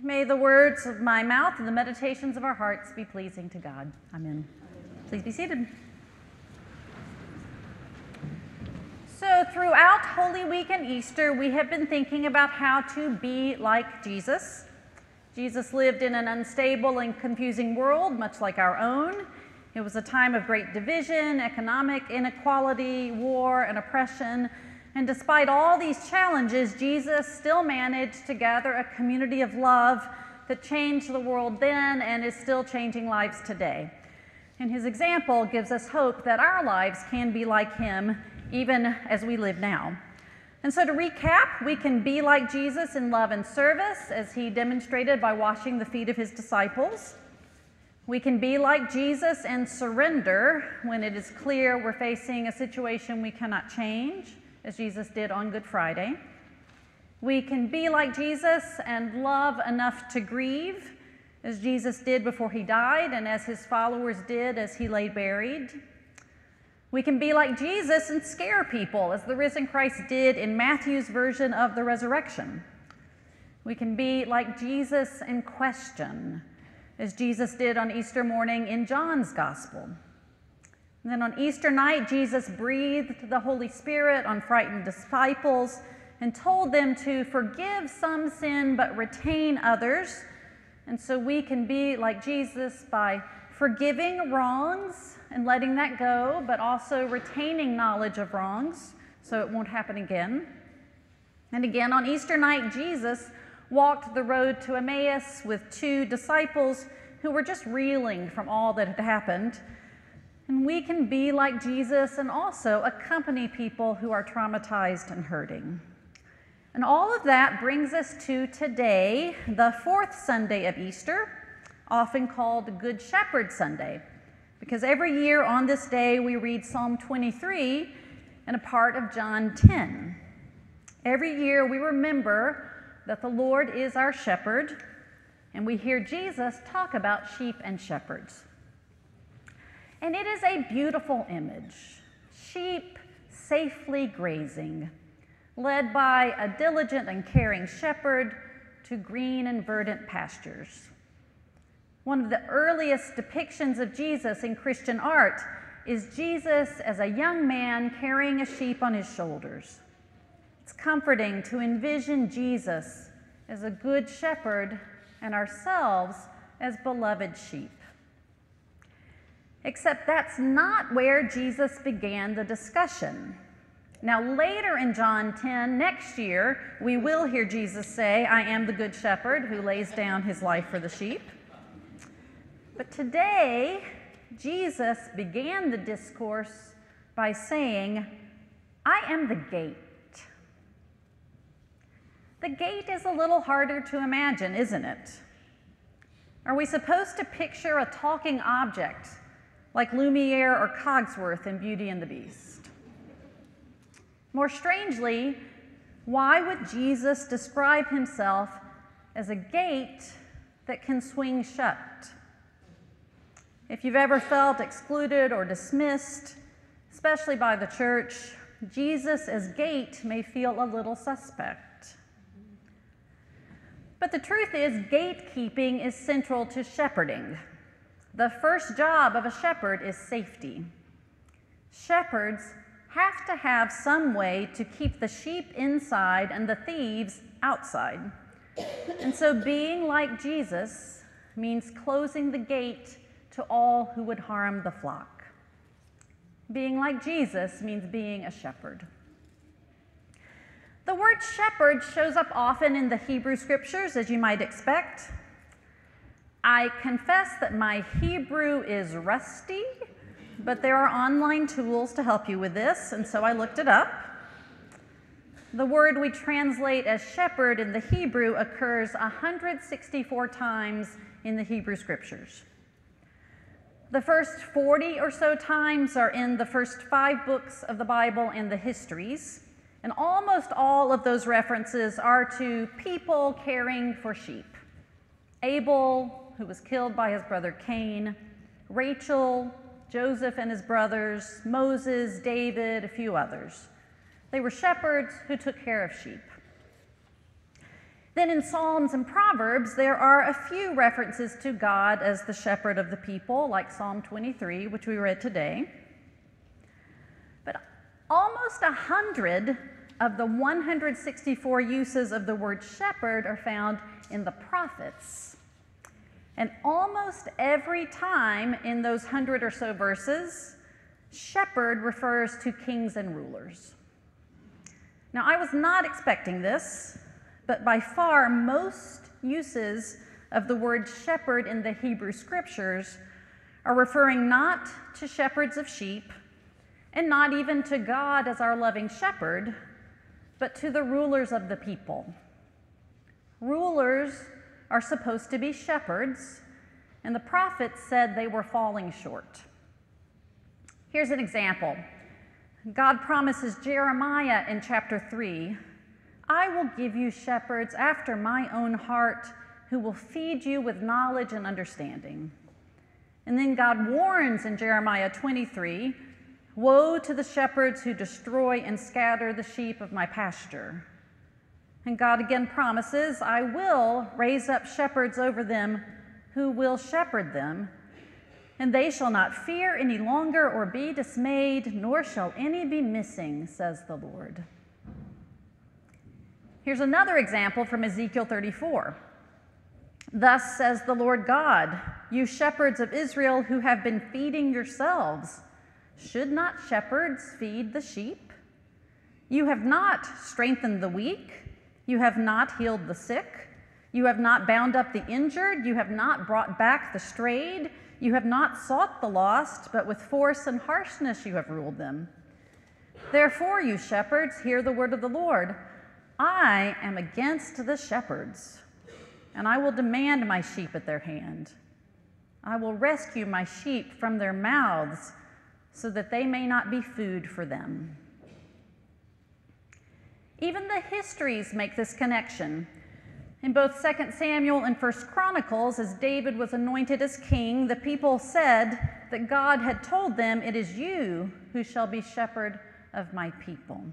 May the words of my mouth and the meditations of our hearts be pleasing to God. Amen. Please be seated. So throughout Holy Week and Easter, we have been thinking about how to be like Jesus. Jesus lived in an unstable and confusing world, much like our own. It was a time of great division, economic inequality, war, and oppression. And despite all these challenges, Jesus still managed to gather a community of love that changed the world then and is still changing lives today. And his example gives us hope that our lives can be like him even as we live now. And so to recap, we can be like Jesus in love and service, as he demonstrated by washing the feet of his disciples. We can be like Jesus and surrender when it is clear we're facing a situation we cannot change, as Jesus did on Good Friday. We can be like Jesus and love enough to grieve, as Jesus did before he died and as his followers did as he lay buried. We can be like Jesus and scare people, as the risen Christ did in Matthew's version of the resurrection. We can be like Jesus and question, as Jesus did on Easter morning in John's Gospel. And then on Easter night, Jesus breathed the Holy Spirit on frightened disciples and told them to forgive some sin but retain others. And so we can be like Jesus by forgiving wrongs and letting that go, but also retaining knowledge of wrongs so it won't happen again. And again, on Easter night, Jesus walked the road to Emmaus with two disciples who were just reeling from all that had happened. And we can be like Jesus and also accompany people who are traumatized and hurting. And all of that brings us to today, the fourth Sunday of Easter, often called Good Shepherd Sunday, because every year on this day we read Psalm 23 and a part of John 10. Every year we remember that the Lord is our shepherd, and we hear Jesus talk about sheep and shepherds. And it is a beautiful image. Sheep safely grazing, led by a diligent and caring shepherd to green and verdant pastures. One of the earliest depictions of Jesus in Christian art is Jesus as a young man carrying a sheep on his shoulders. It's comforting to envision Jesus as a good shepherd and ourselves as beloved sheep. Except that's not where Jesus began the discussion. Now, later in John 10, next year, we will hear Jesus say, "I am the good shepherd who lays down his life for the sheep." But today, Jesus began the discourse by saying, "I am the gate." The gate is a little harder to imagine, isn't it? Are we supposed to picture a talking object like Lumiere or Cogsworth in Beauty and the Beast? More strangely, why would Jesus describe himself as a gate that can swing shut? If you've ever felt excluded or dismissed, especially by the church, Jesus as gate may feel a little suspect. But the truth is, gatekeeping is central to shepherding. The first job of a shepherd is safety. Shepherds have to have some way to keep the sheep inside and the thieves outside. And so being like Jesus means closing the gate to all who would harm the flock. Being like Jesus means being a shepherd. The word shepherd shows up often in the Hebrew scriptures, as you might expect. I confess that my Hebrew is rusty, but there are online tools to help you with this, and so I looked it up. The word we translate as shepherd in the Hebrew occurs 164 times in the Hebrew scriptures. The first 40 or so times are in the first 5 books of the Bible and the histories, and almost all of those references are to people caring for sheep. Abel, who was killed by his brother Cain, Rachel, Joseph and his brothers, Moses, David, a few others. They were shepherds who took care of sheep. Then in Psalms and Proverbs, there are a few references to God as the shepherd of the people, like Psalm 23, which we read today. But almost 100 of the 164 uses of the word shepherd are found in the prophets. And almost every time in those 100 or so verses, shepherd refers to kings and rulers. Now, I was not expecting this, but by far most uses of the word shepherd in the Hebrew scriptures are referring not to shepherds of sheep, and not even to God as our loving shepherd, but to the rulers of the people. Rulers are supposed to be shepherds, and the prophets said they were falling short. Here's an example. God promises Jeremiah in chapter 3, "I will give you shepherds after my own heart who will feed you with knowledge and understanding." And then God warns in Jeremiah 23, "Woe to the shepherds who destroy and scatter the sheep of my pasture." And God again promises, "I will raise up shepherds over them who will shepherd them, and they shall not fear any longer or be dismayed, nor shall any be missing, says the Lord." Here's another example from Ezekiel 34. "Thus says the Lord God, you shepherds of Israel who have been feeding yourselves, should not shepherds feed the sheep? You have not strengthened the weak, you have not healed the sick, you have not bound up the injured, you have not brought back the strayed, you have not sought the lost, but with force and harshness you have ruled them. Therefore, you shepherds, hear the word of the Lord. I am against the shepherds, and I will demand my sheep at their hand. I will rescue my sheep from their mouths, so that they may not be food for them." Even the histories make this connection. In both 2 Samuel and 1 Chronicles, as David was anointed as king, the people said that God had told them, "It is you who shall be shepherd of my people."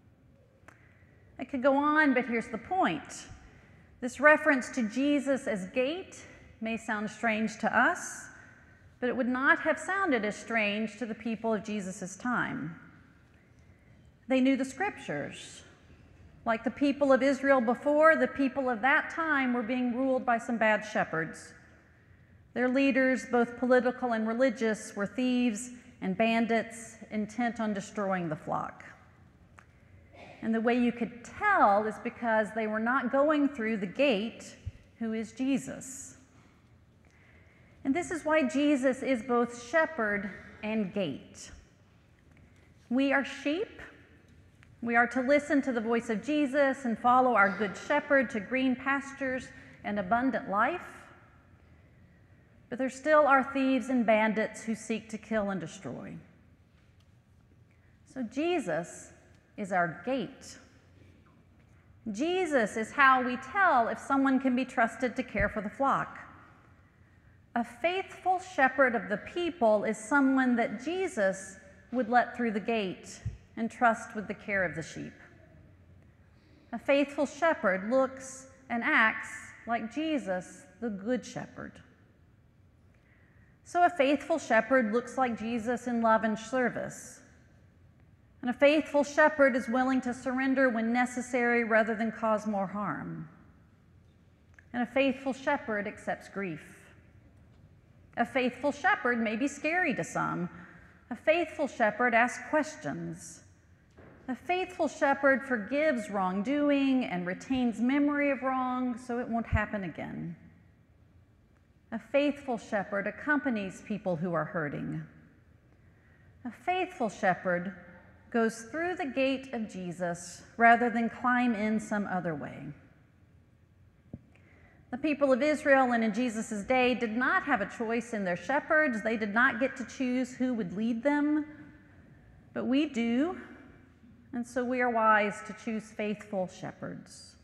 I could go on, but here's the point. This reference to Jesus as gate may sound strange to us, but it would not have sounded as strange to the people of Jesus' time. They knew the scriptures. Like the people of Israel before, the people of that time were being ruled by some bad shepherds. Their leaders, both political and religious, were thieves and bandits intent on destroying the flock. And the way you could tell is because they were not going through the gate, who is Jesus. And this is why Jesus is both shepherd and gate. We are sheep. We are to listen to the voice of Jesus and follow our good shepherd to green pastures and abundant life. But there still are thieves and bandits who seek to kill and destroy. So Jesus is our gate. Jesus is how we tell if someone can be trusted to care for the flock. A faithful shepherd of the people is someone that Jesus would let through the gate and trust with the care of the sheep. A faithful shepherd looks and acts like Jesus, the good shepherd. So a faithful shepherd looks like Jesus in love and service. And a faithful shepherd is willing to surrender when necessary rather than cause more harm. And a faithful shepherd accepts grief. A faithful shepherd may be scary to some. A faithful shepherd asks questions. A faithful shepherd forgives wrongdoing and retains memory of wrong so it won't happen again. A faithful shepherd accompanies people who are hurting. A faithful shepherd goes through the gate of Jesus rather than climb in some other way. The people of Israel and in Jesus' day did not have a choice in their shepherds. They did not get to choose who would lead them, but we do, and so we are wise to choose faithful shepherds.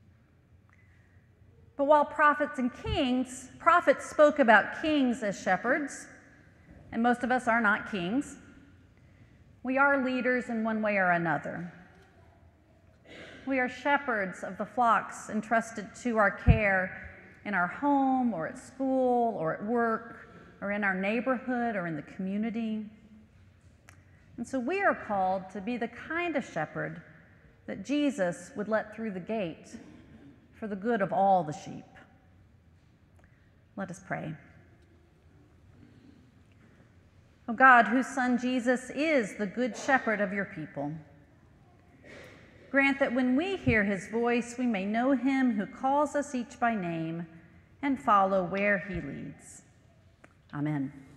But while prophets spoke about kings as shepherds, and most of us are not kings, we are leaders in one way or another. We are shepherds of the flocks entrusted to our care in our home or at school or at work or in our neighborhood or in the community. And so we are called to be the kind of shepherd that Jesus would let through the gate for the good of all the sheep. Let us pray. O God, whose Son Jesus is the good shepherd of your people, grant that when we hear his voice, we may know him who calls us each by name and follow where he leads. Amen.